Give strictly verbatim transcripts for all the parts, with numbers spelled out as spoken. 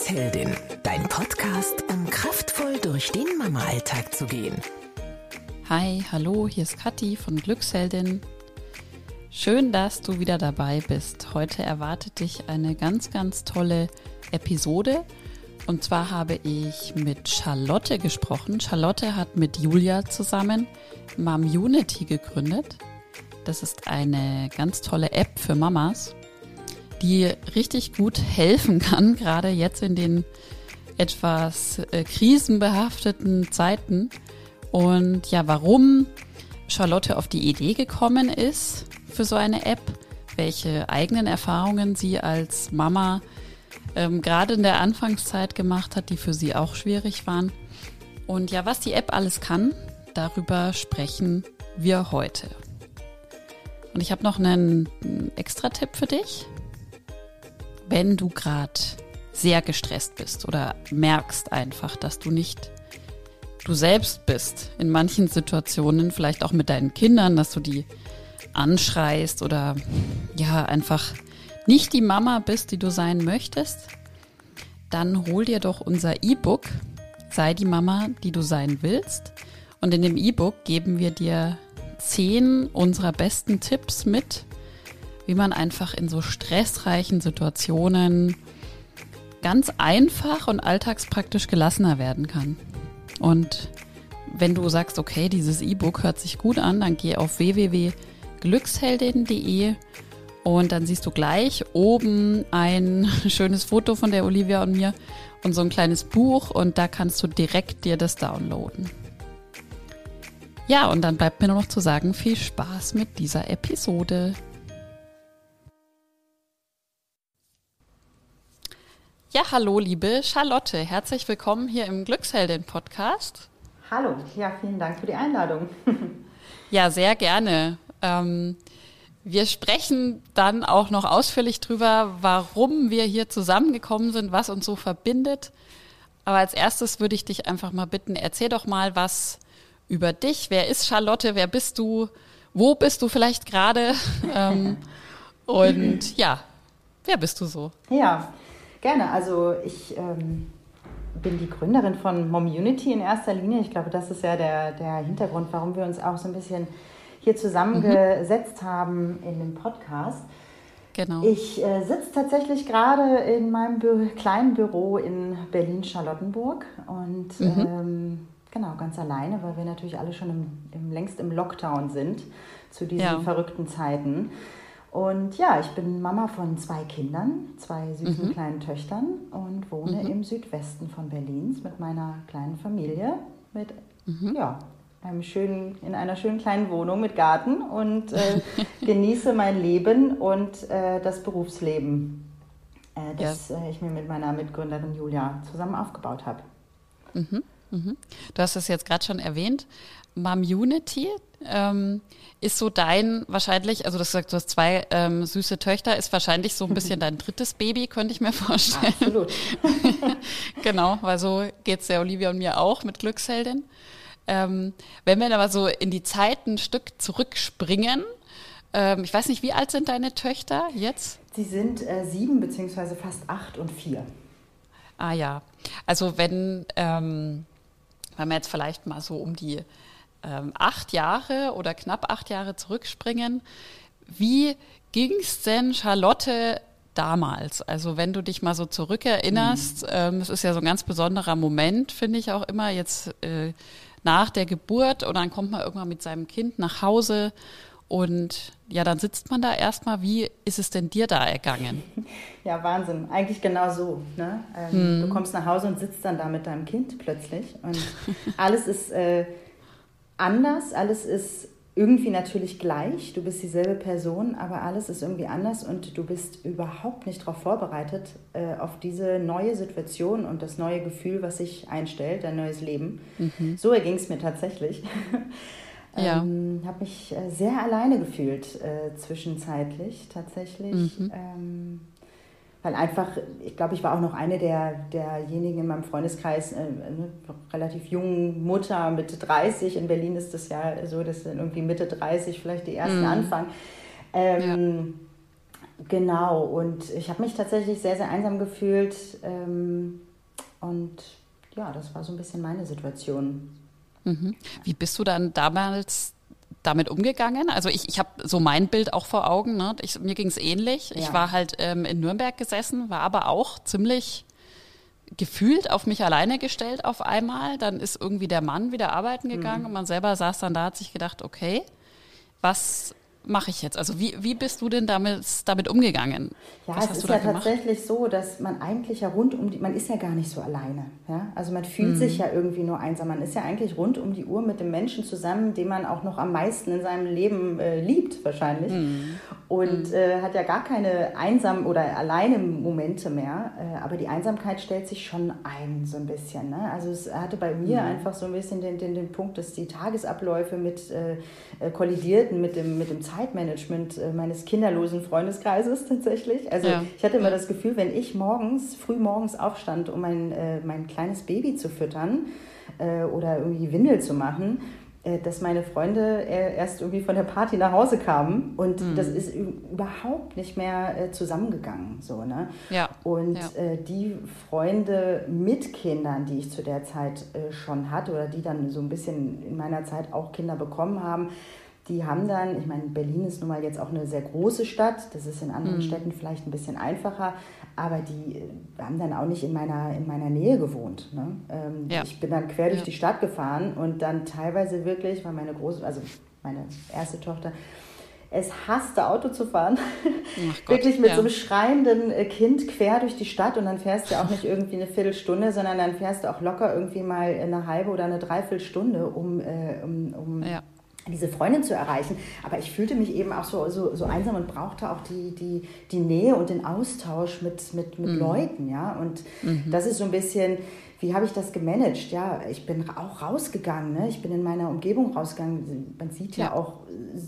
Glücksheldin, dein Podcast, um kraftvoll durch den Mama-Alltag zu gehen. Hi, hallo, hier ist Kathi von Glücksheldin. Schön, dass du wieder dabei bist. Heute erwartet dich eine ganz, ganz tolle Episode. Und zwar habe ich mit Charlotte gesprochen. Charlotte hat mit Julia zusammen Momunity gegründet. Das ist eine ganz tolle App für Mamas, die richtig gut helfen kann, gerade jetzt in den etwas äh, krisenbehafteten Zeiten. Und ja, warum Charlotte auf die Idee gekommen ist für so eine App, welche eigenen Erfahrungen sie als Mama ähm, gerade in der Anfangszeit gemacht hat, die für sie auch schwierig waren. Und ja, was die App alles kann, darüber sprechen wir heute. Und ich habe noch einen, einen Extra-Tipp für dich. Wenn du gerade sehr gestresst bist oder merkst einfach, dass du nicht du selbst bist in manchen Situationen, vielleicht auch mit deinen Kindern, dass du die anschreist oder ja einfach nicht die Mama bist, die du sein möchtest, dann hol dir doch unser E-Book, sei die Mama, die du sein willst. Und in dem E-Book geben wir dir zehn unserer besten Tipps mit, wie man einfach in so stressreichen Situationen ganz einfach und alltagspraktisch gelassener werden kann. Und wenn du sagst, okay, dieses E-Book hört sich gut an, dann geh auf w w w punkt glücksheldin punkt de und dann siehst du gleich oben ein schönes Foto von der Olivia und mir und so ein kleines Buch und da kannst du direkt dir das downloaden. Ja, und dann bleibt mir nur noch zu sagen, viel Spaß mit dieser Episode. Ja, hallo liebe Charlotte, herzlich willkommen hier im Glücksheldin-Podcast. Hallo, ja, vielen Dank für die Einladung. Ja, sehr gerne. Ähm, wir sprechen dann auch noch ausführlich drüber, warum wir hier zusammengekommen sind, was uns so verbindet. Aber als erstes würde ich dich einfach mal bitten, erzähl doch mal was über dich. Wer ist Charlotte? Wer bist du? Wo bist du vielleicht gerade? ähm, und ja, wer bist du so? Ja, gerne. Also ich ähm, bin die Gründerin von Momunity in erster Linie. Ich glaube, das ist ja der, der Hintergrund, warum wir uns auch so ein bisschen hier zusammengesetzt mhm. haben in dem Podcast. Genau. Ich äh, sitze tatsächlich gerade in meinem Bü- kleinen Büro in Berlin-Charlottenburg und mhm. ähm, genau, ganz alleine, weil wir natürlich alle schon im, im, längst im Lockdown sind zu diesen ja. verrückten Zeiten. Und ja, ich bin Mama von zwei Kindern, zwei süßen mhm. kleinen Töchtern und wohne mhm. im Südwesten von Berlins mit meiner kleinen Familie, mit mhm. ja, einem schönen, in einer schönen kleinen Wohnung mit Garten und äh, genieße mein Leben und äh, das Berufsleben, äh, das ja. äh, ich mir mit meiner Mitgründerin Julia zusammen aufgebaut habe. Mhm. Mhm. Du hast es jetzt gerade schon erwähnt. Momunity ähm, ist so dein wahrscheinlich, also das sagt, du hast zwei ähm, süße Töchter, ist wahrscheinlich so ein bisschen dein drittes Baby, könnte ich mir vorstellen. Absolut. Genau, weil so geht's der Olivia und mir auch mit Glücksheldin. Ähm, wenn wir aber so in die Zeit ein Stück zurückspringen, ähm, ich weiß nicht, wie alt sind deine Töchter jetzt? Sie sind äh, sieben beziehungsweise fast acht und vier. Ah ja, also wenn, ähm, wenn wir jetzt vielleicht mal so um die ähm, acht Jahre oder knapp acht Jahre zurückspringen, wie ging es denn Charlotte damals? Also wenn du dich mal so zurückerinnerst, mhm. ähm, es ist ja so ein ganz besonderer Moment, finde ich auch immer jetzt äh, nach der Geburt und dann kommt man irgendwann mit seinem Kind nach Hause und ja, dann sitzt man da erstmal. Wie ist es denn dir da ergangen? Ja, Wahnsinn. Eigentlich genau so. Ne? Ähm, hm. Du kommst nach Hause und sitzt dann da mit deinem Kind plötzlich. Und alles ist äh, anders, alles ist irgendwie natürlich gleich. Du bist dieselbe Person, aber alles ist irgendwie anders und du bist überhaupt nicht darauf vorbereitet, äh, auf diese neue Situation und das neue Gefühl, was sich einstellt, dein neues Leben. Mhm. So erging es mir tatsächlich. Ja. Ähm, habe mich äh, sehr alleine gefühlt, äh, zwischenzeitlich tatsächlich. Mhm. Ähm, weil einfach, ich glaube, ich war auch noch eine der, derjenigen in meinem Freundeskreis, äh, eine relativ jungen Mutter, Mitte dreißig. In Berlin ist das ja so, dass dann irgendwie Mitte dreißig vielleicht die ersten mhm. anfangen. Ähm, Genau, und ich habe mich tatsächlich sehr, sehr einsam gefühlt ähm, und ja, das war so ein bisschen meine Situation. Mhm. Wie bist du dann damals damit umgegangen? Also ich, ich habe so mein Bild auch vor Augen. Ne? Ich, mir ging es ähnlich. Ja. Ich war halt ähm, in Nürnberg gesessen, war aber auch ziemlich gefühlt auf mich alleine gestellt auf einmal. Dann ist irgendwie der Mann wieder arbeiten gegangen mhm. und man selber saß dann da, hat sich gedacht, okay, was mache ich jetzt? Also wie, wie bist du denn damit, damit umgegangen? Ja, Was es hast ist du da ja gemacht? tatsächlich so, dass man eigentlich ja rund um die, man ist ja gar nicht so alleine. Ja? Also man fühlt mhm. sich ja irgendwie nur einsam. Man ist ja eigentlich rund um die Uhr mit dem Menschen zusammen, den man auch noch am meisten in seinem Leben äh, liebt wahrscheinlich. Mhm. Und mhm. Äh, hat ja gar keine einsam oder alleine Momente mehr. Äh, aber die Einsamkeit stellt sich schon ein, so ein bisschen. Ne? Also es hatte bei mir mhm. einfach so ein bisschen den, den, den Punkt, dass die Tagesabläufe mit äh, kollidierten mit dem, mit dem Zeitmanagement äh, meines kinderlosen Freundeskreises tatsächlich. Also ja. ich hatte immer das Gefühl, wenn ich morgens, früh morgens aufstand, um mein, äh, mein kleines Baby zu füttern äh, oder irgendwie Windel zu machen, äh, dass meine Freunde erst irgendwie von der Party nach Hause kamen und mhm. das ist überhaupt nicht mehr äh, zusammengegangen. So, ne? Ja. Und ja. äh, die Freunde mit Kindern, die ich zu der Zeit äh, schon hatte oder die dann so ein bisschen in meiner Zeit auch Kinder bekommen haben, die haben dann, ich meine, Berlin ist nun mal jetzt auch eine sehr große Stadt, das ist in anderen mhm. Städten vielleicht ein bisschen einfacher, aber die haben dann auch nicht in meiner, in meiner Nähe gewohnt. Ne? Ähm, ja. Ich bin dann quer durch ja. die Stadt gefahren und dann teilweise wirklich, weil meine große, also meine erste Tochter, es hasste, Auto zu fahren. Wirklich mit ja. so einem schreienden Kind quer durch die Stadt und dann fährst du auch nicht irgendwie eine Viertelstunde, sondern dann fährst du auch locker irgendwie mal eine halbe oder eine Dreiviertelstunde, um, äh, um, um ja. diese Freundin zu erreichen. Aber ich fühlte mich eben auch so, so, so einsam und brauchte auch die, die, die Nähe und den Austausch mit, mit, mit mhm. Leuten. Ja? Und mhm. das ist so ein bisschen, wie habe ich das gemanagt? Ja, ich bin auch rausgegangen. Ne? Ich bin in meiner Umgebung rausgegangen. Man sieht ja, ja auch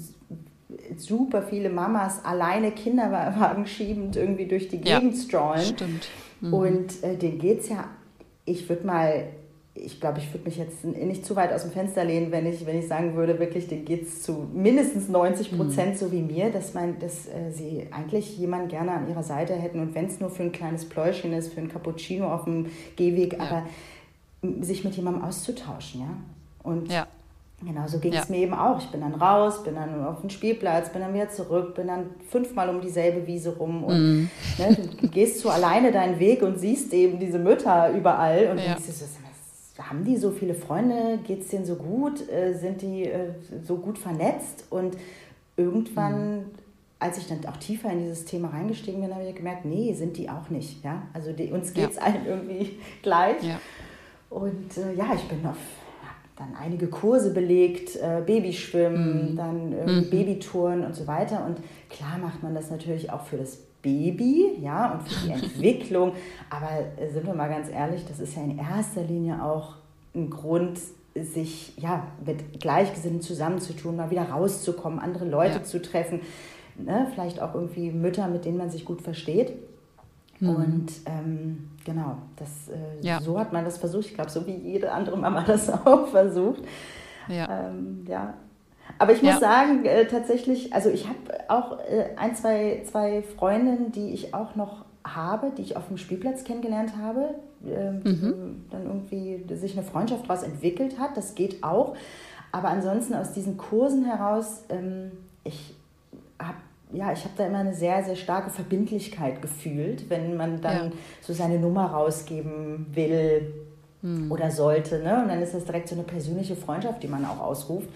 super viele Mamas alleine Kinderwagen schiebend irgendwie durch die Gegend ja, strollen. Stimmt. Mhm. Und äh, denen geht es ja, ich würde mal, ich glaube, ich würde mich jetzt nicht zu weit aus dem Fenster lehnen, wenn ich, wenn ich sagen würde, wirklich, denen geht es zu mindestens neunzig Prozent mhm. so wie mir, dass, man, dass äh, sie eigentlich jemanden gerne an ihrer Seite hätten und wenn es nur für ein kleines Pläuschen ist, für ein Cappuccino auf dem Gehweg, ja. aber sich mit jemandem auszutauschen, ja. Und ja. genau, so ging es ja. mir eben auch. Ich bin dann raus, bin dann auf den Spielplatz, bin dann wieder zurück, bin dann fünfmal um dieselbe Wiese rum und mm. ne, du gehst so alleine deinen Weg und siehst eben diese Mütter überall und ja. denkst dir so, haben die so viele Freunde, geht es denen so gut, äh, sind die äh, so gut vernetzt und irgendwann, mm. als ich dann auch tiefer in dieses Thema reingestiegen bin, habe ich gemerkt, nee, sind die auch nicht. Ja? Also die, uns geht es ja. allen irgendwie gleich ja. und äh, ja, ich bin auf dann einige Kurse belegt, äh, Babyschwimmen, mm. dann äh, mm. Babytouren und so weiter. Und klar macht man das natürlich auch für das Baby, ja, und für die Entwicklung. Aber äh, sind wir mal ganz ehrlich, das ist ja in erster Linie auch ein Grund, sich ja mit Gleichgesinnten zusammenzutun, mal wieder rauszukommen, andere Leute ja. zu treffen, ne? Vielleicht auch irgendwie Mütter, mit denen man sich gut versteht. Mhm. Und ähm, genau, das, äh, ja. so hat man das versucht. Ich glaube, so wie jede andere Mama das auch versucht. Ja. Ähm, ja. Aber ich muss ja. sagen, äh, tatsächlich, also ich habe auch äh, ein, zwei, zwei Freundinnen, die ich auch noch habe, die ich auf dem Spielplatz kennengelernt habe, äh, mhm. dann irgendwie sich eine Freundschaft daraus entwickelt hat. Das geht auch. Aber ansonsten aus diesen Kursen heraus, ähm, ich habe Ja, ich habe da immer eine sehr, sehr starke Verbindlichkeit gefühlt, wenn man dann ja. so seine Nummer rausgeben will hm. oder sollte. Ne? Und dann ist das direkt so eine persönliche Freundschaft, die man auch ausruft.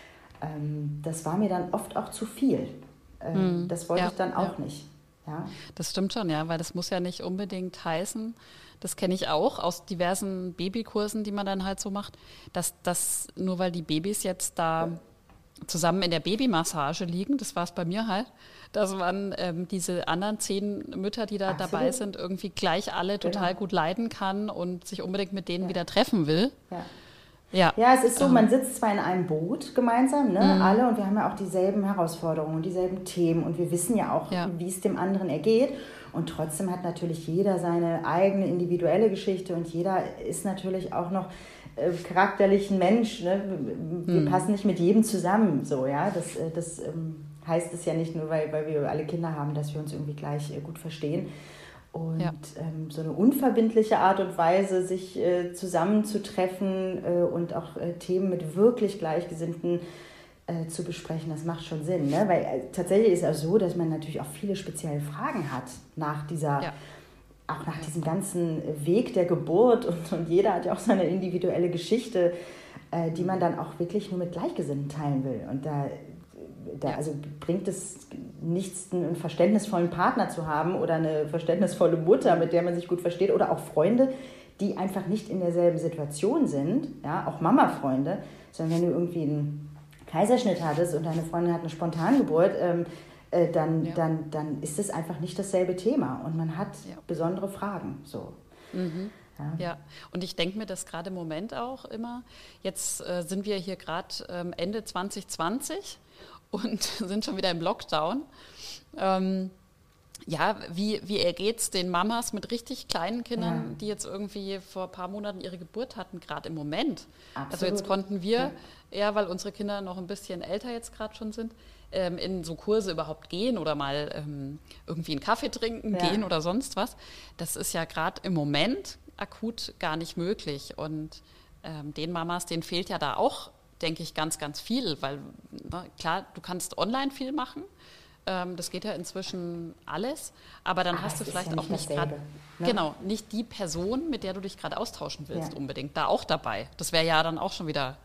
Ähm, das war mir dann oft auch zu viel. Ähm, hm. Das wollte ja. ich dann auch ja. nicht. Ja? Das stimmt schon, ja, weil das muss ja nicht unbedingt heißen, das kenne ich auch aus diversen Babykursen, die man dann halt so macht, dass das nur weil die Babys jetzt da zusammen in der Babymassage liegen, das war es bei mir halt, dass man ähm, diese anderen zehn Mütter, die da Absolut. dabei sind, irgendwie gleich alle total genau. gut leiden kann und sich unbedingt mit denen ja. wieder treffen will. Ja. Ja. ja, es ist so, man sitzt zwar in einem Boot gemeinsam, ne, mhm. alle, und wir haben ja auch dieselben Herausforderungen und dieselben Themen und wir wissen ja auch, ja. wie es dem anderen ergeht. Und trotzdem hat natürlich jeder seine eigene individuelle Geschichte und jeder ist natürlich auch noch äh, charakterlich ein Mensch. Ne? Wir mhm. passen nicht mit jedem zusammen, so, ja. Das, das ähm, heißt es ja nicht nur, weil, weil wir alle Kinder haben, dass wir uns irgendwie gleich äh, gut verstehen. Und ja. ähm, so eine unverbindliche Art und Weise, sich äh, zusammenzutreffen äh, und auch äh, Themen mit wirklich Gleichgesinnten äh, zu besprechen, das macht schon Sinn. Ne? Weil äh, tatsächlich ist es auch so, dass man natürlich auch viele spezielle Fragen hat nach dieser, ja. auch nach diesem ganzen Weg der Geburt. Und, und jeder hat ja auch seine individuelle Geschichte, äh, die man dann auch wirklich nur mit Gleichgesinnten teilen will. Und da Da, also bringt es nichts, einen verständnisvollen Partner zu haben oder eine verständnisvolle Mutter, mit der man sich gut versteht, oder auch Freunde, die einfach nicht in derselben Situation sind, ja, auch Mama-Freunde, sondern wenn du irgendwie einen Kaiserschnitt hattest und deine Freundin hat eine Spontangeburt, ähm, äh, dann, ja. dann, dann ist es einfach nicht dasselbe Thema und man hat ja. besondere Fragen. So. Mhm. Ja. ja, und ich denke mir das gerade im Moment auch immer, jetzt äh, sind wir hier gerade ähm, Ende zwanzig zwanzig und sind schon wieder im Lockdown. Ähm, ja, wie, wie ergeht es den Mamas mit richtig kleinen Kindern, ja. die jetzt irgendwie vor ein paar Monaten ihre Geburt hatten, gerade im Moment? Absolut. Also jetzt konnten wir, ja. eher weil unsere Kinder noch ein bisschen älter jetzt gerade schon sind, ähm, in so Kurse überhaupt gehen oder mal ähm, irgendwie einen Kaffee trinken ja. gehen oder sonst was. Das ist ja gerade im Moment akut gar nicht möglich. Und ähm, den Mamas, denen fehlt ja da auch, denke ich, ganz, ganz viel, weil na, klar, du kannst online viel machen, ähm, das geht ja inzwischen alles, aber dann aber hast du vielleicht ja auch nicht gerade, ne? genau, nicht die Person, mit der du dich gerade austauschen willst ja. unbedingt, da auch dabei. Das wäre ja dann auch schon wieder,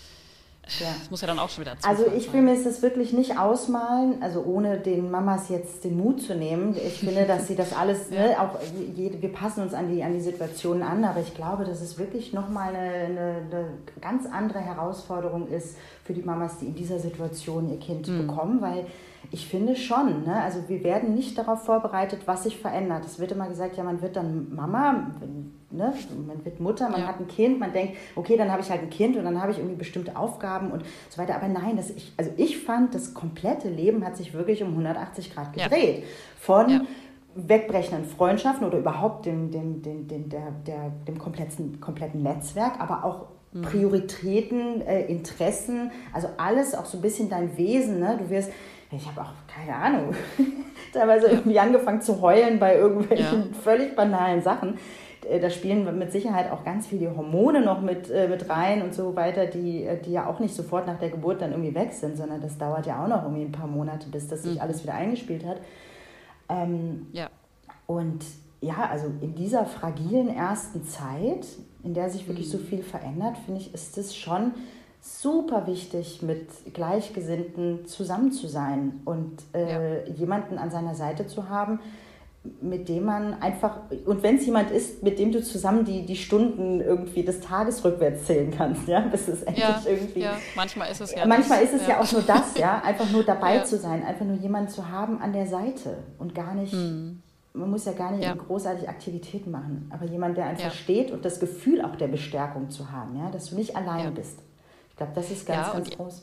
ja. das muss ja dann auch schon wieder Also ich will mir das wirklich nicht ausmalen, also ohne den Mamas jetzt den Mut zu nehmen. Ich finde, dass sie das alles, ja. ne, auch jede, wir passen uns an die, an die Situationen an, aber ich glaube, dass es wirklich nochmal eine, eine, eine ganz andere Herausforderung ist für die Mamas, die in dieser Situation ihr Kind mhm. bekommen, weil ich finde schon, ne, also wir werden nicht darauf vorbereitet, was sich verändert. Es wird immer gesagt, ja, man wird dann Mama, ne, man wird Mutter, man ja. hat ein Kind, man denkt, okay, dann habe ich halt ein Kind und dann habe ich irgendwie bestimmte Aufgaben und so weiter. Aber nein, das ich, also ich fand, das komplette Leben hat sich wirklich um hundertachtzig Grad gedreht. Ja. Von ja. wegbrechenden Freundschaften oder überhaupt dem, dem, dem, dem, der, der, dem kompletten, kompletten Netzwerk, aber auch mhm. Prioritäten, äh, Interessen, also alles auch so ein bisschen dein Wesen. Ne? Du wirst, ich habe auch keine Ahnung, teilweise irgendwie angefangen zu heulen bei irgendwelchen ja. völlig banalen Sachen. Da spielen mit Sicherheit auch ganz viele Hormone noch mit, äh, mit rein und so weiter, die, die ja auch nicht sofort nach der Geburt dann irgendwie weg sind, sondern das dauert ja auch noch irgendwie ein paar Monate, bis das sich mhm. alles wieder eingespielt hat. Ähm, ja. Und ja, also in dieser fragilen ersten Zeit, in der sich wirklich mhm. so viel verändert, finde ich, ist es schon super wichtig, mit Gleichgesinnten zusammen zu sein und äh, ja. jemanden an seiner Seite zu haben, mit dem man einfach, und wenn es jemand ist, mit dem du zusammen die, die Stunden irgendwie des Tages rückwärts zählen kannst, ja, bis es endlich ja, irgendwie... Ja, manchmal ist es ja Manchmal das, ist es ja. ja auch nur das, ja, einfach nur dabei ja. zu sein, einfach nur jemanden zu haben an der Seite und gar nicht, mhm. man muss ja gar nicht ja. großartig Aktivitäten machen, aber jemand, der einfach ja. steht und das Gefühl auch der Bestärkung zu haben, ja, dass du nicht alleine ja. bist. Ich glaube, das ist ganz, ja, ganz groß.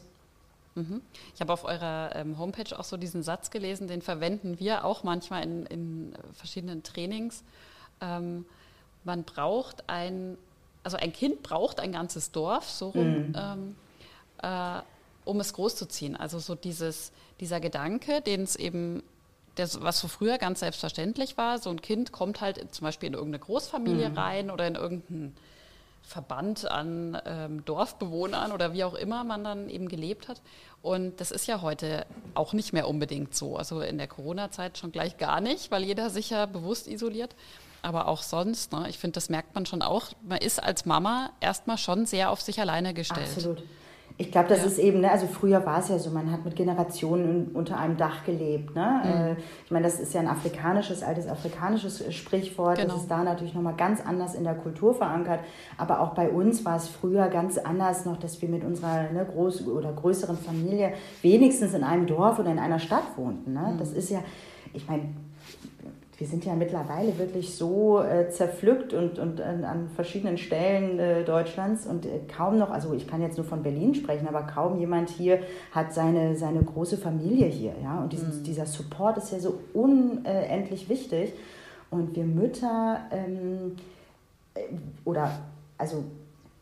Ich habe auf eurer ähm, Homepage auch so diesen Satz gelesen, den verwenden wir auch manchmal in, in verschiedenen Trainings. Ähm, man braucht ein, also ein Kind braucht ein ganzes Dorf, so rum, mhm. ähm, äh, um es großzuziehen. Also so dieses, dieser Gedanke, den es eben, das, was so früher ganz selbstverständlich war, so ein Kind kommt halt zum Beispiel in irgendeine Großfamilie mhm. rein oder in irgendeinen Verband an ähm, Dorfbewohnern oder wie auch immer man dann eben gelebt hat. Und das ist ja heute auch nicht mehr unbedingt so. Also in der Corona-Zeit schon gleich gar nicht, weil jeder sich ja bewusst isoliert. Aber auch sonst, ne, ich finde, das merkt man schon auch. Man ist als Mama erstmal schon sehr auf sich alleine gestellt. Absolut. Ich glaube, das ja. ist eben, ne, also früher war es ja so, man hat mit Generationen unter einem Dach gelebt. Ne? Mhm. Äh, ich meine, das ist ja ein afrikanisches, altes afrikanisches Sprichwort. Genau. Das ist da natürlich nochmal ganz anders in der Kultur verankert. Aber auch bei uns war es früher ganz anders noch, dass wir mit unserer ne, groß- oder größeren Familie wenigstens in einem Dorf oder in einer Stadt wohnten. Ne? Mhm. Das ist ja, ich meine, wir sind ja mittlerweile wirklich so äh, zerpflückt und, und äh, an verschiedenen Stellen äh, Deutschlands und äh, kaum noch, also ich kann jetzt nur von Berlin sprechen, aber kaum jemand hier hat seine, seine große Familie hier. Ja? Und diesen, mhm. dieser Support ist ja so unendlich wichtig. Und wir Mütter ähm, oder also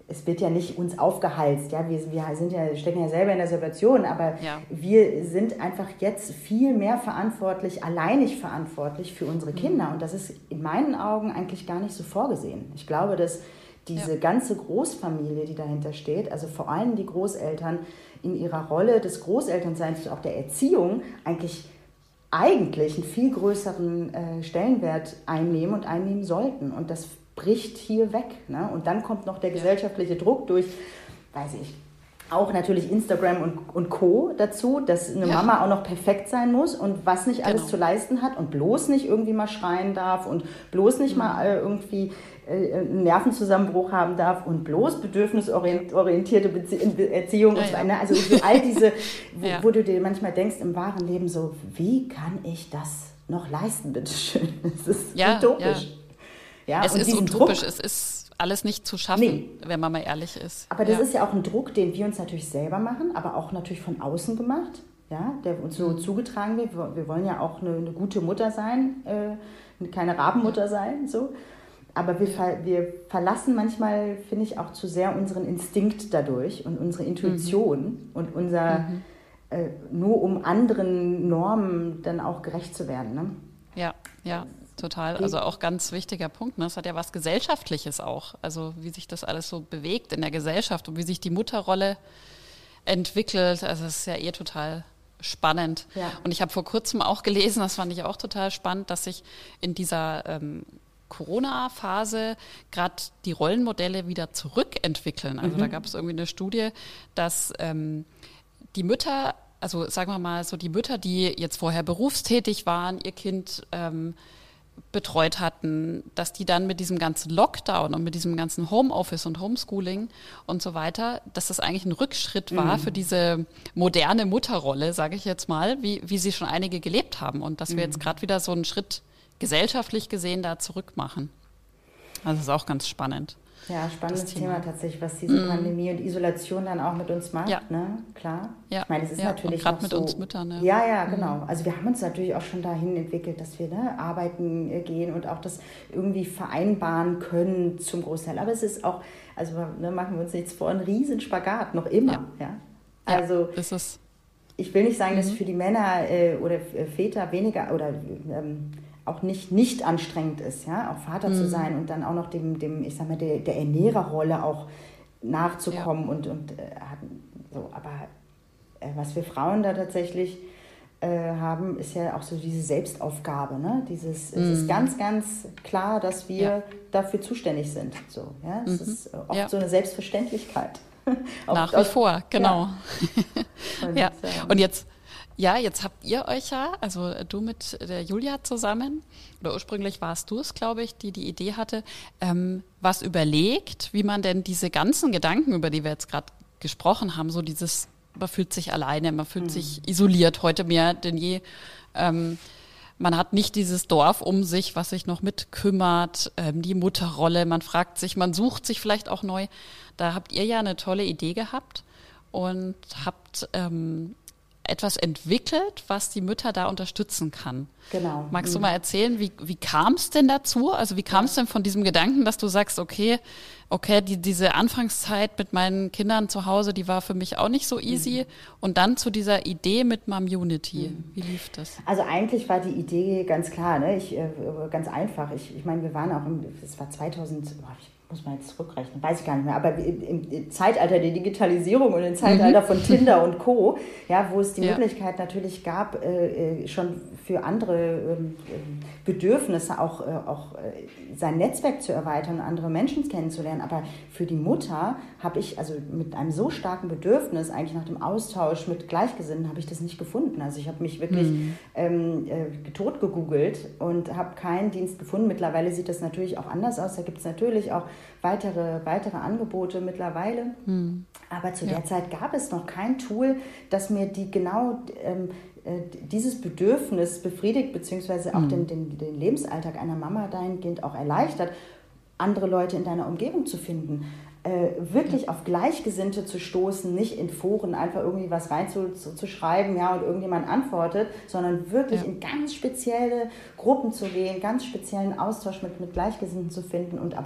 es wird ja nicht uns aufgehalst, ja, wir, wir sind ja, stecken ja selber in der Situation, aber ja. wir sind einfach jetzt viel mehr verantwortlich, alleinig verantwortlich für unsere Kinder und das ist in meinen Augen eigentlich gar nicht so vorgesehen. Ich glaube, dass diese ja. ganze Großfamilie, die dahinter steht, also vor allem die Großeltern in ihrer Rolle des Großelternseins und auch der Erziehung eigentlich eigentlich einen viel größeren äh, Stellenwert einnehmen und einnehmen sollten und das bricht hier weg. Ne? Und dann kommt noch der gesellschaftliche Druck durch, weiß ich, auch natürlich Instagram und, und Co. dazu, dass eine ja. Mama auch noch perfekt sein muss und was nicht alles genau. zu leisten hat und bloß nicht irgendwie mal schreien darf und bloß nicht mhm. mal äh, irgendwie äh, einen Nervenzusammenbruch haben darf und bloß bedürfnisorientierte Bezie- Erziehung. Ja, und so, ja. ne? Also so all diese, wo, ja. wo du dir manchmal denkst im wahren Leben so, wie kann ich das noch leisten, bitteschön? Das ist ja, utopisch. Ja. Ja, es und ist utopisch, es ist alles nicht zu schaffen, nee. wenn man mal ehrlich ist. Aber das ja. ist ja auch ein Druck, den wir uns natürlich selber machen, aber auch natürlich von außen gemacht, ja, der uns so mhm. zugetragen wird. Wir wollen ja auch eine, eine gute Mutter sein, äh, keine Rabenmutter sein, so. Aber wir, ver, wir verlassen manchmal, finde ich, auch zu sehr unseren Instinkt dadurch und unsere Intuition mhm. und unser, mhm. äh, nur um anderen Normen dann auch gerecht zu werden. Ne? Ja, ja. Total, also auch ganz wichtiger Punkt. Ne? Es hat ja was Gesellschaftliches auch, also wie sich das alles so bewegt in der Gesellschaft und wie sich die Mutterrolle entwickelt. Also es ist ja eh total spannend. Ja. Und ich habe vor kurzem auch gelesen, das fand ich auch total spannend, dass sich in dieser ähm, Corona-Phase gerade die Rollenmodelle wieder zurückentwickeln. Also mhm. da gab es irgendwie eine Studie, dass ähm, die Mütter, also sagen wir mal so die Mütter, die jetzt vorher berufstätig waren, ihr Kind ähm, betreut hatten, dass die dann mit diesem ganzen Lockdown und mit diesem ganzen Homeoffice und Homeschooling und so weiter, dass das eigentlich ein Rückschritt war mhm. für diese moderne Mutterrolle, sage ich jetzt mal, wie, wie sie schon einige gelebt haben und dass mhm. wir jetzt gerade wieder so einen Schritt gesellschaftlich gesehen da zurück machen. Also das ist auch ganz spannend. Ja, spannendes Thema. Thema tatsächlich, was diese mm. Pandemie und Isolation dann auch mit uns macht, ja. ne? Klar. Ja. Ich meine, es ist ja. natürlich gerade noch mit so, uns Müttern. Ja, ja, ja genau. Mm. Also wir haben uns natürlich auch schon dahin entwickelt, dass wir ne, arbeiten gehen und auch das irgendwie vereinbaren können zum Großteil. Aber es ist auch, also ne, machen wir uns nichts vor, ein Riesenspagat, noch immer. Ja. Ja? Also ja, ist es. Ich will nicht sagen, mhm. dass für die Männer äh, oder Väter weniger oder ähm, auch nicht, nicht anstrengend ist, ja, auch Vater mhm. zu sein und dann auch noch dem, dem ich sag mal, der, der Ernährerrolle auch nachzukommen ja. und, und äh, so, aber äh, was wir Frauen da tatsächlich äh, haben, ist ja auch so diese Selbstaufgabe, ne? Dieses, mhm. es ist ganz, ganz klar, dass wir ja. dafür zuständig sind, so, ja, es mhm. ist oft ja. so eine Selbstverständlichlich. Nach wie vor, genau. Ja. Und, ja. und jetzt Ja, jetzt habt ihr euch ja, also du mit der Julia zusammen, oder ursprünglich warst du es, glaube ich, die die Idee hatte, ähm, was überlegt, wie man denn diese ganzen Gedanken, über die wir jetzt gerade gesprochen haben, so dieses, man fühlt sich alleine, man fühlt mhm. sich isoliert, heute mehr denn je. Ähm, man hat nicht dieses Dorf um sich, was sich noch mitkümmert, ähm, die Mutterrolle, man fragt sich, man sucht sich vielleicht auch neu. Da habt ihr ja eine tolle Idee gehabt und habt ähm, etwas entwickelt, was die Mütter da unterstützen kann. Genau. Magst du mal erzählen, wie, wie kam es denn dazu? Also wie kam es denn von diesem Gedanken, dass du sagst, okay, okay, die, diese Anfangszeit mit meinen Kindern zu Hause, die war für mich auch nicht so easy. Mhm. Und dann zu dieser Idee mit Momunity. Mhm. Wie lief das? Also eigentlich war die Idee ganz klar, ne? ich, äh, ganz einfach. Ich, ich meine, wir waren auch, im, das war zweitausend, boah, ich muss man jetzt zurückrechnen, weiß ich gar nicht mehr, aber im, im Zeitalter der Digitalisierung und im Zeitalter mhm. von Tinder und Co., ja, wo es die ja. Möglichkeit natürlich gab, äh, schon für andere ähm, Bedürfnisse auch, äh, auch äh, sein Netzwerk zu erweitern, andere Menschen kennenzulernen, aber für die Mutter habe ich, also mit einem so starken Bedürfnis, eigentlich nach dem Austausch mit Gleichgesinnten, habe ich das nicht gefunden. Also ich habe mich wirklich mhm. ähm, äh, tot gegoogelt und habe keinen Dienst gefunden. Mittlerweile sieht das natürlich auch anders aus, da gibt es natürlich auch weitere, weitere Angebote mittlerweile. Hm. Aber zu ja. der Zeit gab es noch kein Tool, das mir die genau ähm, äh, dieses Bedürfnis befriedigt, beziehungsweise auch hm. den, den, den Lebensalltag einer Mama dahingehend auch erleichtert, andere Leute in deiner Umgebung zu finden. Äh, wirklich ja. auf Gleichgesinnte zu stoßen, nicht in Foren einfach irgendwie was reinzuschreiben, ja, und irgendjemand antwortet, sondern wirklich ja. in ganz spezielle Gruppen zu gehen, ganz speziellen Austausch mit, mit Gleichgesinnten zu finden und aber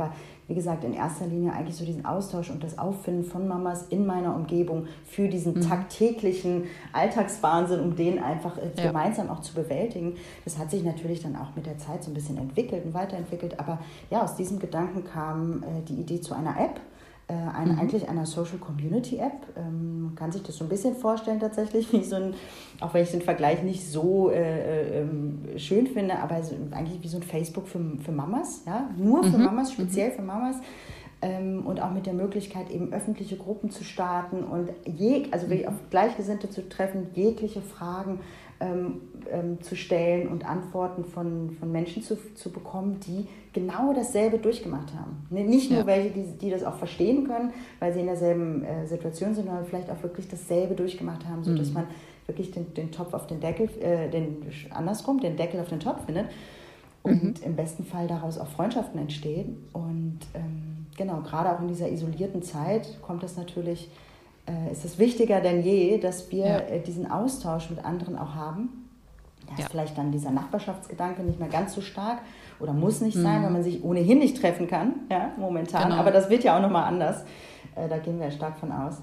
wie gesagt, in erster Linie eigentlich so diesen Austausch und das Auffinden von Mamas in meiner Umgebung für diesen mhm. tagtäglichen Alltagswahnsinn, um den einfach äh, ja. gemeinsam auch zu bewältigen. Das hat sich natürlich dann auch mit der Zeit so ein bisschen entwickelt und weiterentwickelt. Aber ja, aus diesem Gedanken kam äh, die Idee zu einer App, äh, eine, mhm. eigentlich einer Social Community App. Ähm, man kann sich das so ein bisschen vorstellen tatsächlich, wie so ein, auch wenn ich den Vergleich nicht so äh, äh, schön finde, aber so, eigentlich wie so ein Facebook für, für Mamas, ja? Nur für mhm. Mamas, speziell für Mamas. Ähm, und auch mit der Möglichkeit, eben öffentliche Gruppen zu starten und je, also wirklich auf Gleichgesinnte zu treffen, jegliche Fragen ähm, ähm, zu stellen und Antworten von, von Menschen zu, zu bekommen, die genau dasselbe durchgemacht haben. Nicht nur ja. welche, die, die das auch verstehen können, weil sie in derselben äh, Situation sind, sondern vielleicht auch wirklich dasselbe durchgemacht haben, sodass mhm. man wirklich den, den Topf auf den Deckel, äh, den, andersrum, den Deckel auf den Topf findet und mhm. im besten Fall daraus auch Freundschaften entstehen. Und ähm, genau, gerade auch in dieser isolierten Zeit kommt das natürlich, äh, ist es wichtiger denn je, dass wir ja. äh, diesen Austausch mit anderen auch haben. Da ja. ist vielleicht dann dieser Nachbarschaftsgedanke nicht mehr ganz so stark oder muss nicht mhm. sein, weil man sich ohnehin nicht treffen kann, ja, momentan. Genau. Aber das wird ja auch nochmal anders. Äh, da gehen wir ja stark von aus.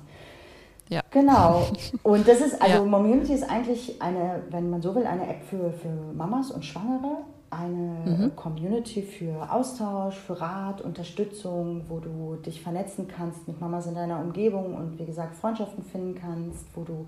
Ja. Genau. Und das ist, also ja. Mommunity ist eigentlich eine, wenn man so will, eine App für, für Mamas und Schwangere. Eine mhm. Community für Austausch, für Rat, Unterstützung, wo du dich vernetzen kannst mit Mamas in deiner Umgebung und wie gesagt Freundschaften finden kannst, wo du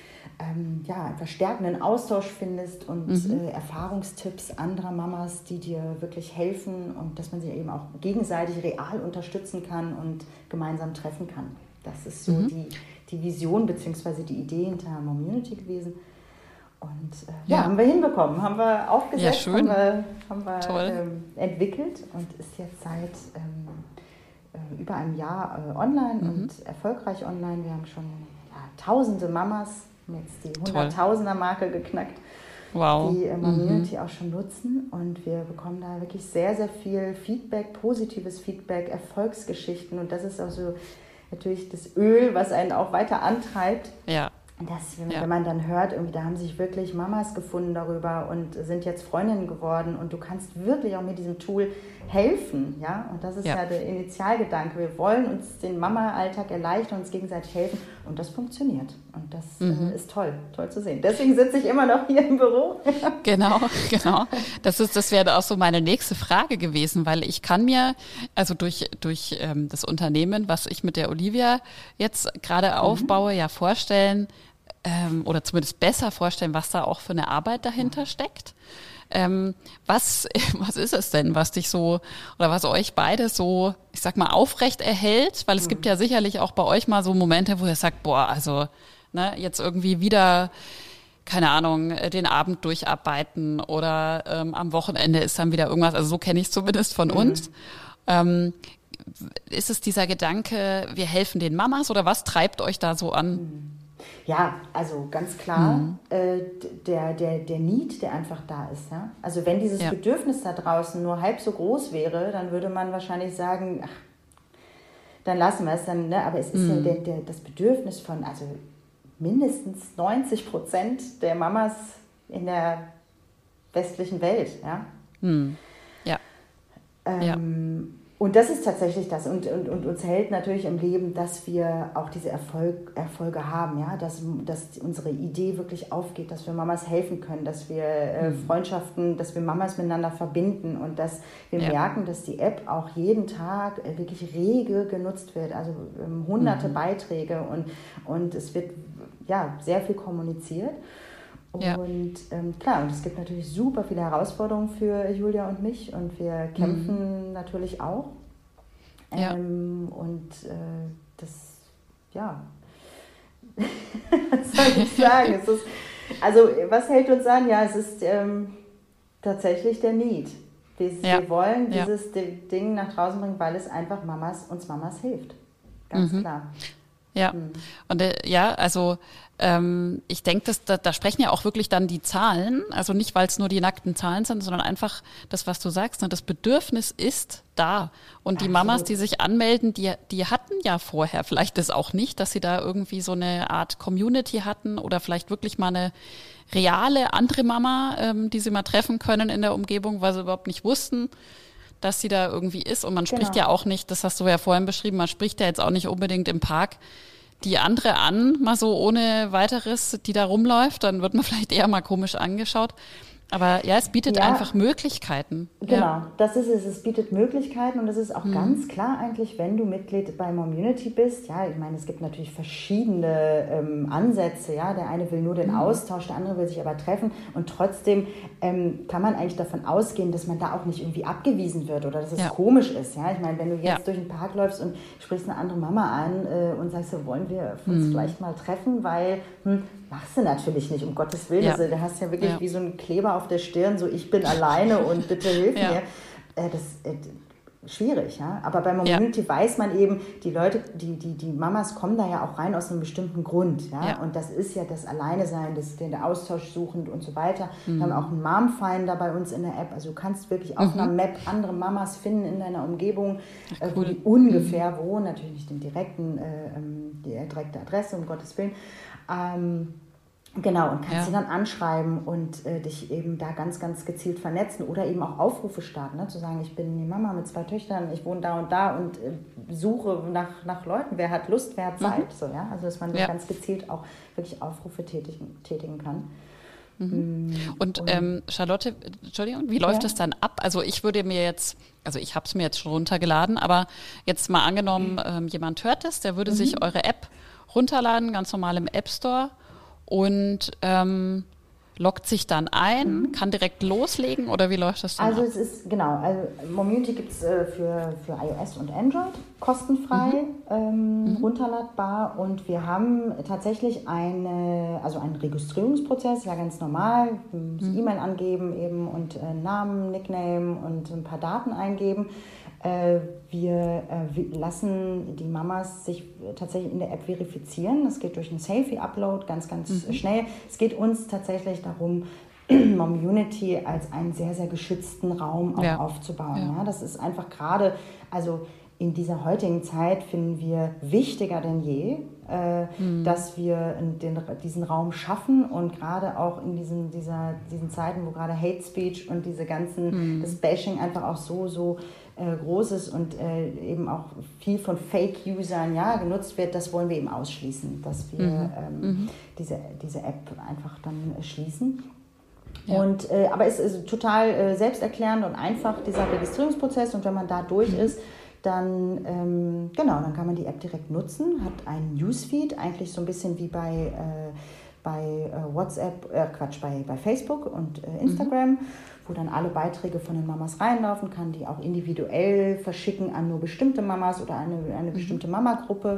ähm, ja, einen verstärkenden Austausch findest und mhm. äh, Erfahrungstipps anderer Mamas, die dir wirklich helfen und dass man sich eben auch gegenseitig real unterstützen kann und gemeinsam treffen kann. Das ist so mhm. die, die Vision bzw. die Idee hinter Mommunity gewesen. Und äh, ja. ja, haben wir hinbekommen, haben wir aufgesetzt, ja, haben wir, haben wir ähm, entwickelt und ist jetzt seit ähm, äh, über einem Jahr äh, online mhm. und erfolgreich online. Wir haben schon ja, tausende Mamas, haben jetzt die hunderttausender-Marke geknackt, wow. die äh, Mommunity mhm. auch schon nutzen. Und wir bekommen da wirklich sehr, sehr viel Feedback, positives Feedback, Erfolgsgeschichten. Und das ist auch so natürlich das Öl, was einen auch weiter antreibt. Ja. Das, wenn, ja. wenn man dann hört, irgendwie, da haben sich wirklich Mamas gefunden darüber und sind jetzt Freundinnen geworden und du kannst wirklich auch mit diesem Tool helfen, ja, und das ist ja, ja der Initialgedanke, wir wollen uns den Mama-Alltag erleichtern, uns gegenseitig helfen und das funktioniert und das mhm. äh, ist toll, toll zu sehen. Deswegen sitze ich immer noch hier im Büro. Genau, genau. Das ist, das wäre auch so meine nächste Frage gewesen, weil ich kann mir, also durch, durch ähm, das Unternehmen, was ich mit der Olivia jetzt gerade mhm. aufbaue, ja vorstellen, ähm, oder zumindest besser vorstellen, was da auch für eine Arbeit dahinter steckt. Ähm, was, was ist es denn, was dich so, oder was euch beide so, ich sag mal, aufrecht erhält? Weil es mhm. gibt ja sicherlich auch bei euch mal so Momente, wo ihr sagt, boah, also, ne, jetzt irgendwie wieder, keine Ahnung, den Abend durcharbeiten oder ähm, am Wochenende ist dann wieder irgendwas, also so kenne ich es zumindest von mhm. uns. Ähm, ist es dieser Gedanke, wir helfen den Mamas oder was treibt euch da so an? Mhm. Ja, also ganz klar, mhm. äh, der, der, der Need, der einfach da ist. Ja? Also wenn dieses ja. Bedürfnis da draußen nur halb so groß wäre, dann würde man wahrscheinlich sagen, ach, dann lassen wir es dann. Ne? Aber es ist mhm. ja der, der, das Bedürfnis von, also mindestens neunzig Prozent der Mamas in der westlichen Welt. Ja. Mhm. Ja. Ähm, ja. Und das ist tatsächlich das und, und, und uns hält natürlich im Leben, dass wir auch diese Erfolg, Erfolge haben, ja? dass, dass unsere Idee wirklich aufgeht, dass wir Mamas helfen können, dass wir äh, Freundschaften, dass wir Mamas miteinander verbinden und dass wir ja. merken, dass die App auch jeden Tag äh, wirklich rege genutzt wird, also ähm, hunderte mhm. Beiträge und, und es wird ja, sehr viel kommuniziert. Ja. Und ähm, klar, und es gibt natürlich super viele Herausforderungen für Julia und mich und wir kämpfen mhm. natürlich auch. Ähm, ja. Und äh, das, ja, was soll ich sagen? es ist, also was hält uns an? Ja, es ist ähm, tatsächlich der Need. Wir, ja. wir wollen dieses ja. Ding nach draußen bringen, weil es einfach Mamas, uns Mamas hilft. Ganz mhm. klar. Ja, mhm. und äh, ja, also ähm, ich denke, da, da sprechen ja auch wirklich dann die Zahlen, also nicht, weil es nur die nackten Zahlen sind, sondern einfach das, was du sagst, ne, das Bedürfnis ist da. Und die Absolut. Mamas, die sich anmelden, die, die hatten ja vorher vielleicht das auch nicht, dass sie da irgendwie so eine Art Community hatten oder vielleicht wirklich mal eine reale andere Mama, ähm, die sie mal treffen können in der Umgebung, weil sie überhaupt nicht wussten, dass sie da irgendwie ist. Und man Genau. spricht ja auch nicht, das hast du ja vorhin beschrieben, man spricht ja jetzt auch nicht unbedingt im Park die andere an, mal so ohne weiteres, die da rumläuft. Dann wird man vielleicht eher mal komisch angeschaut. Aber ja, es bietet Ja, einfach Möglichkeiten. Genau, Ja. das ist es. Es bietet Möglichkeiten und es ist auch mhm. ganz klar eigentlich, wenn du Mitglied bei Momunity bist. Ja, ich meine, es gibt natürlich verschiedene ähm, Ansätze. Ja, der eine will nur den mhm. Austausch, der andere will sich aber treffen. Und trotzdem ähm, kann man eigentlich davon ausgehen, dass man da auch nicht irgendwie abgewiesen wird oder dass es ja. komisch ist. Ja, ich meine, wenn du jetzt ja. durch den Park läufst und sprichst eine andere Mama an äh, und sagst, so, wollen wir uns mhm. vielleicht mal treffen, weil hm, machst du natürlich nicht, um Gottes Willen. Ja. Also, du hast ja wirklich ja. wie so einen Kleber auf der Stirn, so ich bin alleine und bitte hilf ja. mir. Äh, das ist äh, schwierig, ja. Aber bei Momunity ja. weiß man eben, die Leute, die, die, die Mamas kommen da ja auch rein aus einem bestimmten Grund. Ja? ja. Und das ist ja das Alleine-Sein, das, den Austausch suchend und so weiter. Mhm. Wir haben auch einen Mom-Finder bei uns in der App. Also du kannst wirklich auf mhm. einer Map andere Mamas finden in deiner Umgebung, Ach, cool. äh, wo die ungefähr mhm. wohnen. Natürlich nicht den direkten, äh, die direkte Adresse, um Gottes Willen. Ähm, Genau, und kannst ja. sie dann anschreiben und äh, dich eben da ganz, ganz gezielt vernetzen oder eben auch Aufrufe starten, ne? Zu sagen, ich bin die Mama mit zwei Töchtern, ich wohne da und da und äh, suche nach, nach Leuten, wer hat Lust, wer hat Zeit. Mhm. So, ja? Also dass man ja. ganz gezielt auch wirklich Aufrufe tätigen, tätigen kann. Mhm. Und, und ähm, Charlotte, Entschuldigung, wie läuft ja. das dann ab? Also ich würde mir jetzt, also ich habe es mir jetzt schon runtergeladen, aber jetzt mal angenommen, ähm, jemand hört es, der würde mhm. sich eure App runterladen, ganz normal im App Store, und ähm, loggt sich dann ein, mhm. kann direkt loslegen oder wie läuft das dann Also ab? es ist, genau, also Momunity gibt es äh, für, für iOS und Android, kostenfrei, mhm. Ähm, mhm. runterladbar, und wir haben tatsächlich eine, also einen Registrierungsprozess, ja ganz normal, mhm. E-Mail angeben eben und äh, Namen, Nickname und ein paar Daten eingeben. Wir lassen die Mamas sich tatsächlich in der App verifizieren. Das geht durch einen Selfie-Upload ganz, ganz mhm. schnell. Es geht uns tatsächlich darum, Momunity als einen sehr, sehr geschützten Raum auch ja. aufzubauen. Ja. Ja, das ist einfach gerade, also in dieser heutigen Zeit finden wir wichtiger denn je, äh, mhm. dass wir den, diesen Raum schaffen, und gerade auch in diesen, dieser, diesen Zeiten, wo gerade Hate Speech und diese ganzen, mhm. das Bashing einfach auch so, so äh, groß ist und äh, eben auch viel von Fake-Usern ja, genutzt wird, das wollen wir eben ausschließen, dass wir mhm. Ähm, mhm. Diese, diese App einfach dann äh, schließen. Ja. Und, äh, aber es ist total äh, selbsterklärend und einfach, dieser Registrierungsprozess, und wenn man da durch mhm. ist, dann, ähm, genau, dann kann man die App direkt nutzen, hat einen Newsfeed, eigentlich so ein bisschen wie bei, äh, bei äh, WhatsApp, äh, Quatsch, bei, bei Facebook und äh, Instagram, mhm. wo dann alle Beiträge von den Mamas reinlaufen, kann die auch individuell verschicken an nur bestimmte Mamas oder eine, eine mhm. bestimmte Mama-Gruppe.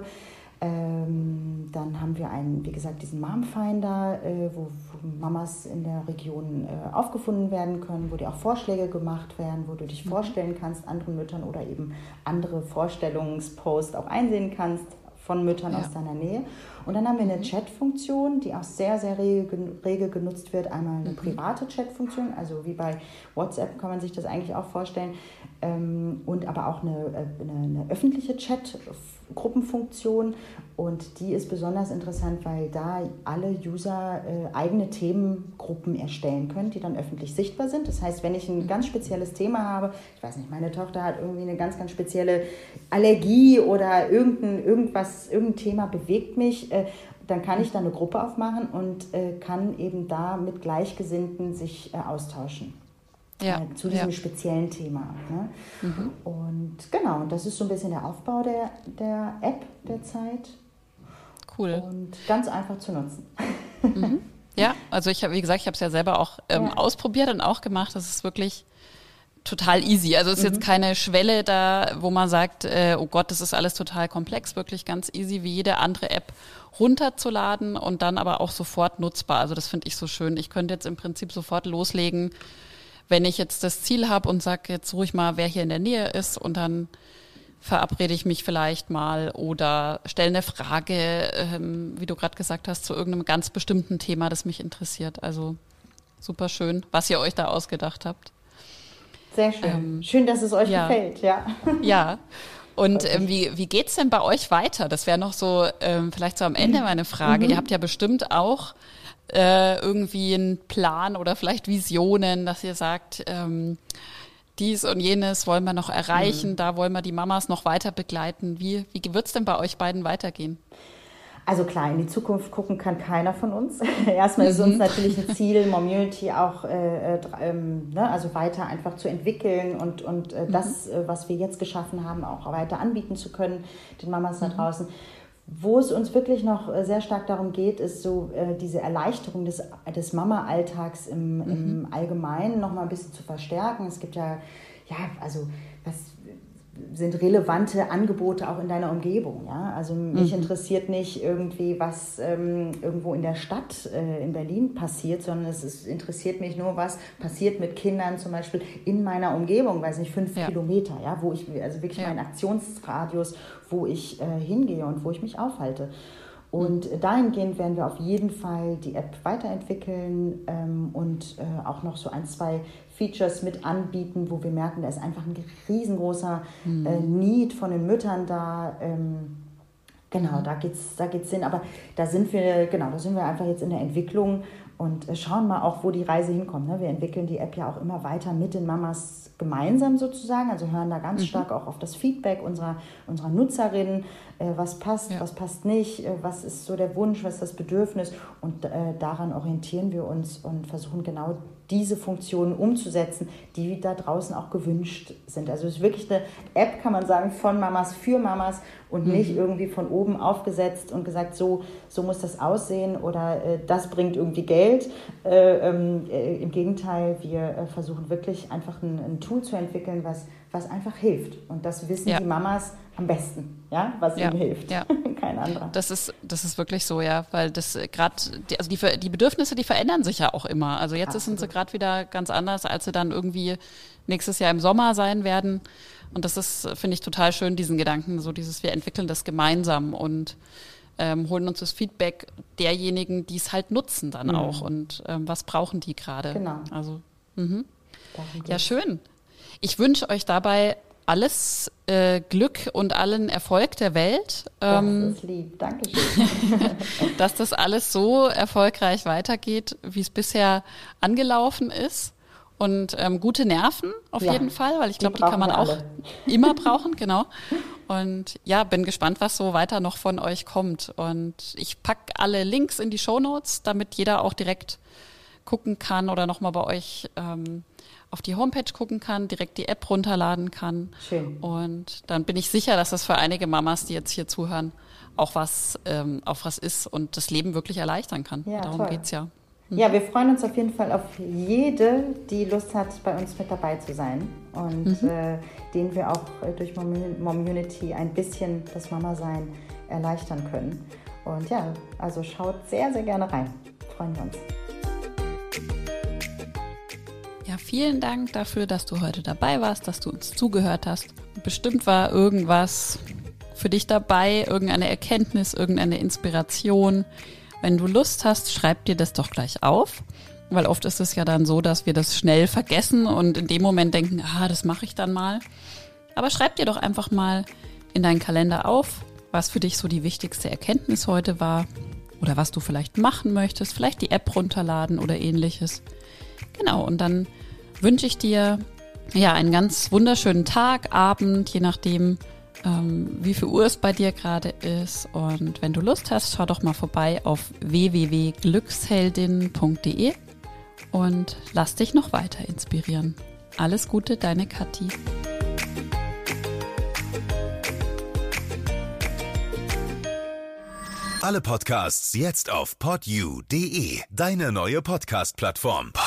Ähm, dann haben wir einen, wie gesagt, diesen Mom-Finder, äh, wo, wo Mamas in der Region äh, aufgefunden werden können, wo dir auch Vorschläge gemacht werden, wo du dich mhm. vorstellen kannst anderen Müttern oder eben andere Vorstellungsposts auch einsehen kannst von Müttern ja. aus deiner Nähe. Und dann haben wir eine Chat-Funktion, die auch sehr, sehr rege, rege genutzt wird. Einmal eine mhm. private Chat-Funktion, also wie bei WhatsApp kann man sich das eigentlich auch vorstellen. Ähm, und aber auch eine, eine, eine öffentliche Chat-Gruppenfunktion. Und die ist besonders interessant, weil da alle User äh, eigene Themengruppen erstellen können, die dann öffentlich sichtbar sind. Das heißt, wenn ich ein ganz spezielles Thema habe, ich weiß nicht, meine Tochter hat irgendwie eine ganz, ganz spezielle Allergie oder irgendein, irgendwas, irgendein Thema bewegt mich, äh, dann kann ich da eine Gruppe aufmachen und äh, kann eben da mit Gleichgesinnten sich äh, austauschen. Ja, äh, zu diesem ja. speziellen Thema. Ne? Mhm. Und genau, das ist so ein bisschen der Aufbau der, der App derzeit. Cool. Und ganz einfach zu nutzen. Mhm. Ja, also ich habe, wie gesagt, ich habe es ja selber auch ähm, ja. ausprobiert und auch gemacht. Das ist wirklich total easy. Also es ist mhm. jetzt keine Schwelle da, wo man sagt, äh, oh Gott, das ist alles total komplex. Wirklich ganz easy, wie jede andere App runterzuladen und dann aber auch sofort nutzbar. Also das finde ich so schön. Ich könnte jetzt im Prinzip sofort loslegen, wenn ich jetzt das Ziel habe und sage jetzt ruhig mal, wer hier in der Nähe ist, und dann verabrede ich mich vielleicht mal oder stelle eine Frage, ähm, wie du gerade gesagt hast, zu irgendeinem ganz bestimmten Thema, das mich interessiert. Also super schön, was ihr euch da ausgedacht habt. Sehr schön. Ähm, schön, dass es euch ja. gefällt, ja. Ja. Und ähm, wie, wie geht's denn bei euch weiter? Das wäre noch so ähm, vielleicht so am Ende meine Frage. Mhm. Ihr habt ja bestimmt auch äh, irgendwie einen Plan oder vielleicht Visionen, dass ihr sagt, ähm, dies und jenes wollen wir noch erreichen, mhm. da wollen wir die Mamas noch weiter begleiten. Wie, wie wird es denn bei euch beiden weitergehen? Also klar, in die Zukunft gucken kann keiner von uns. Erstmal ist uns natürlich ein Ziel, Momunity auch äh, äh, ne, also weiter einfach zu entwickeln und, und äh, das, äh, was wir jetzt geschaffen haben, auch weiter anbieten zu können, den Mamas da draußen. Wo es uns wirklich noch sehr stark darum geht, ist so äh, diese Erleichterung des, des Mama-Alltags im, mhm. im Allgemeinen noch mal ein bisschen zu verstärken. Es gibt ja, ja, also was sind relevante Angebote auch in deiner Umgebung. Ja? Also mich mhm. interessiert nicht irgendwie, was ähm, irgendwo in der Stadt äh, in Berlin passiert, sondern es ist, interessiert mich nur, was passiert mit Kindern zum Beispiel in meiner Umgebung, weiß nicht, fünf ja. Kilometer, ja? Wo ich, also wirklich ja. meinen Aktionsradius, wo ich äh, hingehe und wo ich mich aufhalte. Und mhm. dahingehend werden wir auf jeden Fall die App weiterentwickeln ähm, und äh, auch noch so ein, zwei Features mit anbieten, wo wir merken, da ist einfach ein riesengroßer mhm. äh, Need von den Müttern da. Ähm, genau, da geht's, da geht's hin. Aber da sind wir, genau, da sind wir einfach jetzt in der Entwicklung und äh, schauen mal auch, wo die Reise hinkommt. Ne? Wir entwickeln die App ja auch immer weiter mit den Mamas gemeinsam sozusagen, also hören da ganz mhm. stark auch auf das Feedback unserer, unserer Nutzerinnen, äh, was passt, ja. was passt nicht, äh, was ist so der Wunsch, was ist das Bedürfnis und äh, daran orientieren wir uns und versuchen genau diese Funktionen umzusetzen, die da draußen auch gewünscht sind. Also es ist wirklich eine App, kann man sagen, von Mamas für Mamas und mhm. nicht irgendwie von oben aufgesetzt und gesagt, so, so muss das aussehen oder äh, das bringt irgendwie Geld. Äh, ähm, äh, Im Gegenteil, wir äh, versuchen wirklich einfach ein, ein Tool zu entwickeln, was, was einfach hilft. Und das wissen ja. die Mamas am besten, ja, was ja. ihnen hilft. Ja. Kein anderer. Das ist, das ist wirklich so, ja, weil das gerade, die, also die, die Bedürfnisse, die verändern sich ja auch immer. Also jetzt Absolut. Sind sie gerade wieder ganz anders, als sie dann irgendwie nächstes Jahr im Sommer sein werden. Und das ist, finde ich, total schön, diesen Gedanken, so dieses, wir entwickeln das gemeinsam und ähm, holen uns das Feedback derjenigen, die es halt nutzen dann mhm. auch und ähm, was brauchen die gerade. Genau. Also, mhm. ja, schön. Ich wünsche euch dabei alles äh, Glück und allen Erfolg der Welt. Ähm, das ist lieb, Dankeschön. Dass das alles so erfolgreich weitergeht, wie es bisher angelaufen ist. Und ähm, gute Nerven auf ja, jeden Fall, weil ich glaube, die, die kann man auch alle. immer brauchen, genau. Und ja, bin gespannt, was so weiter noch von euch kommt. Und ich packe alle Links in die Shownotes, damit jeder auch direkt gucken kann oder nochmal bei euch ähm, auf die Homepage gucken kann, direkt die App runterladen kann. Schön. Und dann bin ich sicher, dass das für einige Mamas, die jetzt hier zuhören, auch was, ähm, auch was ist und das Leben wirklich erleichtern kann. Ja, darum toll. geht's ja. Mhm. Ja, wir freuen uns auf jeden Fall auf jede, die Lust hat, bei uns mit dabei zu sein und mhm. äh, denen wir auch äh, durch Momunity ein bisschen das Mama-Sein erleichtern können. Und ja, also schaut sehr, sehr gerne rein. Freuen wir uns. Ja, vielen Dank dafür, dass du heute dabei warst, dass du uns zugehört hast. Bestimmt war irgendwas für dich dabei, irgendeine Erkenntnis, irgendeine Inspiration. Wenn du Lust hast, schreib dir das doch gleich auf, weil oft ist es ja dann so, dass wir das schnell vergessen und in dem Moment denken, ah, das mache ich dann mal. Aber schreib dir doch einfach mal in deinen Kalender auf, was für dich so die wichtigste Erkenntnis heute war oder was du vielleicht machen möchtest, vielleicht die App runterladen oder ähnliches. Genau, und dann wünsche ich dir ja einen ganz wunderschönen Tag, Abend, je nachdem, ähm, wie viel Uhr es bei dir gerade ist. Und wenn du Lust hast, schau doch mal vorbei auf w w w punkt glücksheldin punkt de und lass dich noch weiter inspirieren. Alles Gute, deine Kathi. Alle Podcasts jetzt auf podyou punkt de, deine neue Podcast-Plattform.